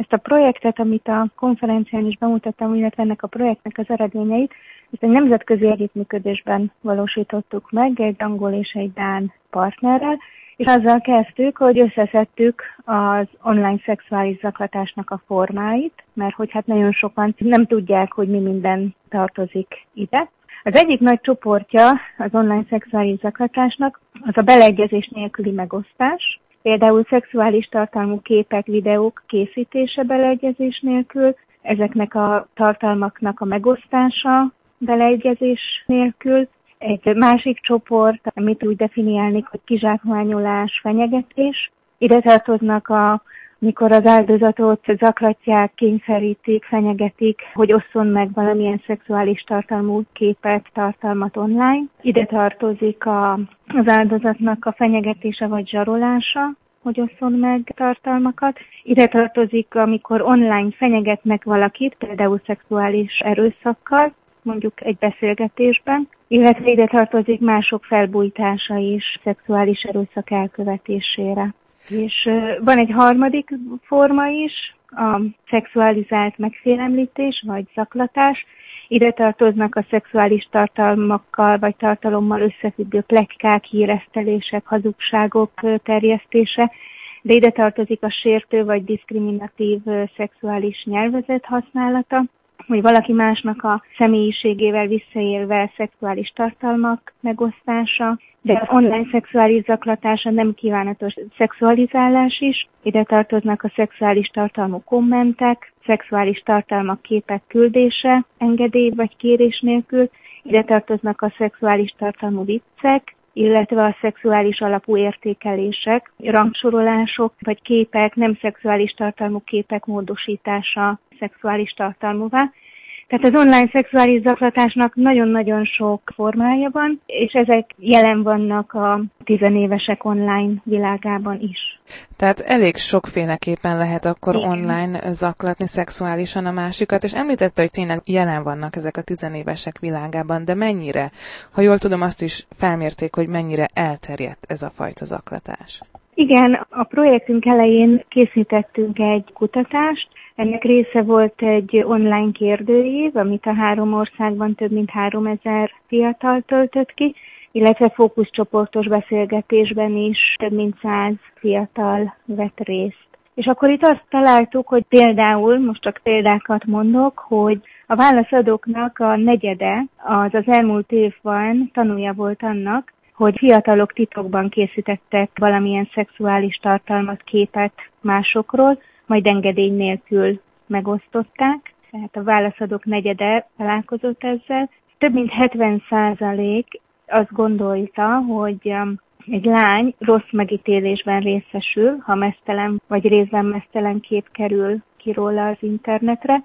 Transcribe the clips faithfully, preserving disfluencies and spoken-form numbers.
Ezt a projektet, amit a konferencián is bemutattam, illetve ennek a projektnek az eredményeit, ezt egy nemzetközi együttműködésben valósítottuk meg, egy angol és egy dán partnerrel, és azzal kezdtük, hogy összeszedtük az online szexuális zaklatásnak a formáit, mert hogy hát nagyon sokan nem tudják, hogy mi minden tartozik ide. Az egyik nagy csoportja az online szexuális zaklatásnak az a beleegyezés nélküli megosztás, például szexuális tartalmú képek, videók készítése beleegyezés nélkül, ezeknek a tartalmaknak a megosztása beleegyezés nélkül. Egy másik csoport, amit úgy definiálnék, hogy kizsákmányolás, fenyegetés. Ide tartoznak, a, mikor az áldozatot zaklatják, kényszerítik, fenyegetik, hogy osszon meg valamilyen szexuális tartalmú képet, tartalmat online. Ide tartozik a, az áldozatnak a fenyegetése vagy zsarolása, hogy osszon meg tartalmakat. Ide tartozik, amikor online fenyegetnek valakit, például szexuális erőszakkal, mondjuk egy beszélgetésben, illetve ide tartozik mások felbújtása is szexuális erőszak elkövetésére. És van egy harmadik forma is, a szexualizált megfélemlítés vagy zaklatás. Ide tartoznak a szexuális tartalmakkal vagy tartalommal összefüggő pletykák, híresztelések, hazugságok terjesztése, de ide tartozik a sértő vagy diszkriminatív szexuális nyelvezet használata, hogy valaki másnak a személyiségével visszaélve szexuális tartalmak megosztása, de az online szexuális zaklatása nem kívánatos szexualizálás is. Ide tartoznak a szexuális tartalmú kommentek, szexuális tartalmak képek küldése, engedély vagy kérés nélkül. Ide tartoznak a szexuális tartalmú viccek, illetve a szexuális alapú értékelések, rangsorolások vagy képek, nem szexuális tartalmú képek módosítása szexuális tartalmúvá. Tehát az online szexuális zaklatásnak nagyon-nagyon sok formája van, és ezek jelen vannak a tizenévesek online világában is. Tehát elég sokféleképpen lehet akkor Igen. online zaklatni szexuálisan a másikat, és említette, hogy tényleg jelen vannak ezek a tizenévesek világában, de mennyire? Ha jól tudom, azt is felmérték, hogy mennyire elterjedt ez a fajta zaklatás. Igen, a projektünk elején készítettünk egy kutatást. Ennek része volt egy online kérdőív, amit a három országban több mint háromezer fiatal töltött ki, illetve fókuszcsoportos beszélgetésben is több mint száz fiatal vett részt. És akkor itt azt találtuk, hogy például, most csak példákat mondok, hogy a válaszadóknak a negyede az az elmúlt évben tanúja volt annak, hogy fiatalok titokban készítettek valamilyen szexuális tartalmat, képet másokról, majd engedély nélkül megosztották, tehát a válaszadók negyede találkozott ezzel. Több mint hetven százalék azt gondolta, hogy egy lány rossz megítélésben részesül, ha meztelen vagy részben meztelen kép kerül ki róla az internetre,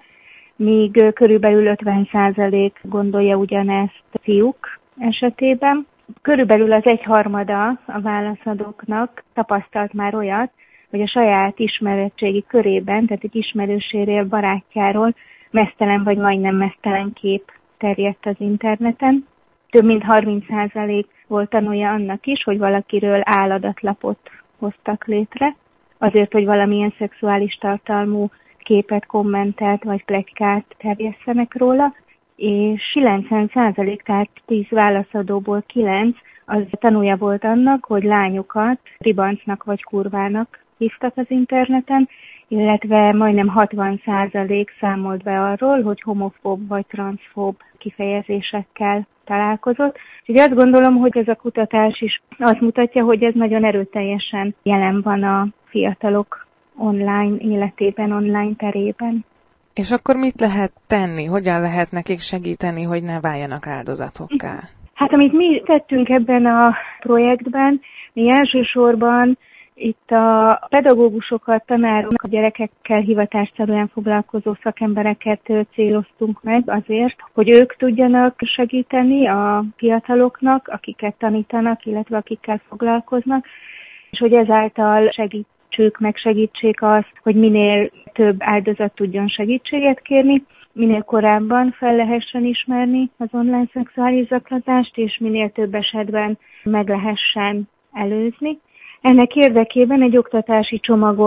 míg körülbelül ötven százalék gondolja ugyanezt fiúk esetében. Körülbelül az egyharmada a válaszadóknak tapasztalt már olyat, hogy a saját ismeretségi körében, tehát egy ismerőséről, barátjáról meztelen vagy majdnem meztelen kép terjedt az interneten. Több mint harminc százalék volt tanulja annak is, hogy valakiről áladatlapot hoztak létre, azért, hogy valamilyen szexuális tartalmú képet, kommentet vagy pletykát terjesszenek róla, és kilencven százalék, tehát tíz válaszadóból kilenc, az tanulja volt annak, hogy lányokat ribancnak vagy kurvának hívtak az interneten, illetve majdnem hatvan százalék számolt be arról, hogy homofób vagy transzfób kifejezésekkel találkozott. Úgyhogy azt gondolom, hogy ez a kutatás is azt mutatja, hogy ez nagyon erőteljesen jelen van a fiatalok online életében, online terében. És akkor mit lehet tenni? Hogyan lehet nekik segíteni, hogy ne váljanak áldozatokká? Hát amit mi tettünk ebben a projektben, mi elsősorban itt a pedagógusokat, tanárokat, a gyerekekkel hivatásszerűen foglalkozó szakembereket céloztunk meg azért, hogy ők tudjanak segíteni a fiataloknak, akiket tanítanak, illetve akikkel foglalkoznak, és hogy ezáltal segítsük, megsegítsék azt, hogy minél több áldozat tudjon segítséget kérni, minél korábban fel lehessen ismerni az online szexuális zaklatást, és minél több esetben meg lehessen előzni. Ennek érdekében egy oktatási csomagot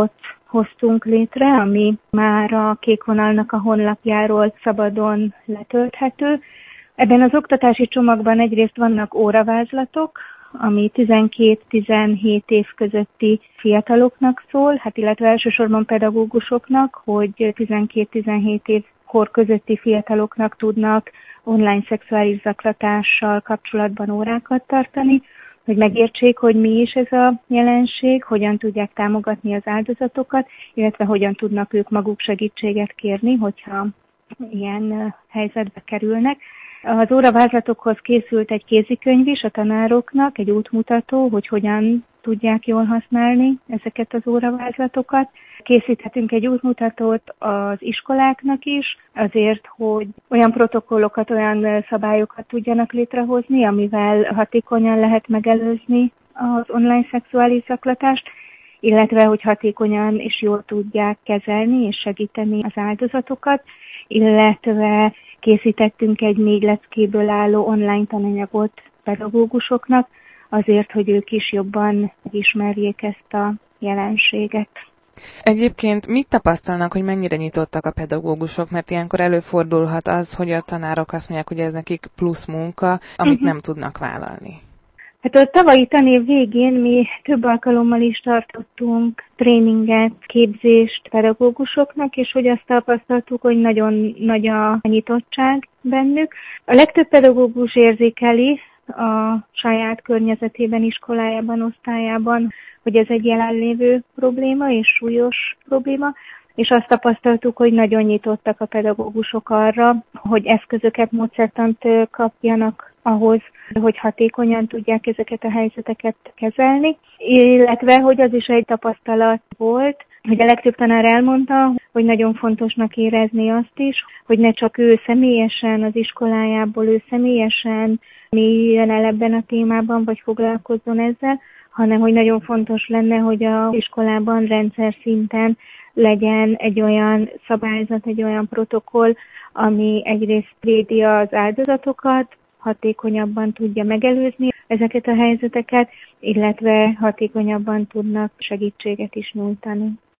hoztunk létre, ami már a Kék Vonalnak a honlapjáról szabadon letölthető. Ebben az oktatási csomagban egyrészt vannak óravázlatok, ami tizenkét-tizenhét év közötti fiataloknak szól, hát illetve elsősorban pedagógusoknak, hogy tizenkét-tizenhét év kor közötti fiataloknak tudnak online szexuális zaklatással kapcsolatban órákat tartani, hogy megértsék, hogy mi is ez a jelenség, hogyan tudják támogatni az áldozatokat, illetve hogyan tudnak ők maguk segítséget kérni, hogyha ilyen helyzetbe kerülnek. Az óravázlatokhoz készült egy kézikönyv is a tanároknak, egy útmutató, hogy hogyan tudják jól használni ezeket az óravázlatokat. Készíthetünk egy útmutatót az iskoláknak is, azért, hogy olyan protokollokat, olyan szabályokat tudjanak létrehozni, amivel hatékonyan lehet megelőzni az online szexuális zaklatást, illetve hogy hatékonyan és jól tudják kezelni és segíteni az áldozatokat, illetve készítettünk egy négy leckéből álló online tananyagot pedagógusoknak, azért, hogy ők is jobban megismerjék ezt a jelenséget. Egyébként mit tapasztalnak, hogy mennyire nyitottak a pedagógusok, mert ilyenkor előfordulhat az, hogy a tanárok azt mondják, hogy ez nekik plusz munka, amit uh-huh. nem tudnak vállalni. Hát a tavalyi tanév végén mi több alkalommal is tartottunk tréninget, képzést pedagógusoknak, és hogy azt tapasztaltuk, hogy nagyon nagy a nyitottság bennük. A legtöbb pedagógus érzékeli a saját környezetében, iskolájában, osztályában, hogy ez egy jelenlévő probléma és súlyos probléma, és azt tapasztaltuk, hogy nagyon nyitottak a pedagógusok arra, hogy eszközöket, módszertant kapjanak ahhoz, hogy hatékonyan tudják ezeket a helyzeteket kezelni, illetve hogy az is egy tapasztalat volt, hogy a legtöbb tanár elmondta, hogy nagyon fontosnak érezni azt is, hogy ne csak ő személyesen az iskolájából, ő személyesen mélyüljön el ebben a témában, vagy foglalkozzon ezzel, hanem hogy nagyon fontos lenne, hogy az iskolában rendszer szinten legyen egy olyan szabályzat, egy olyan protokoll, ami egyrészt védi az áldozatokat, hatékonyabban tudja megelőzni ezeket a helyzeteket, illetve hatékonyabban tudnak segítséget is nyújtani.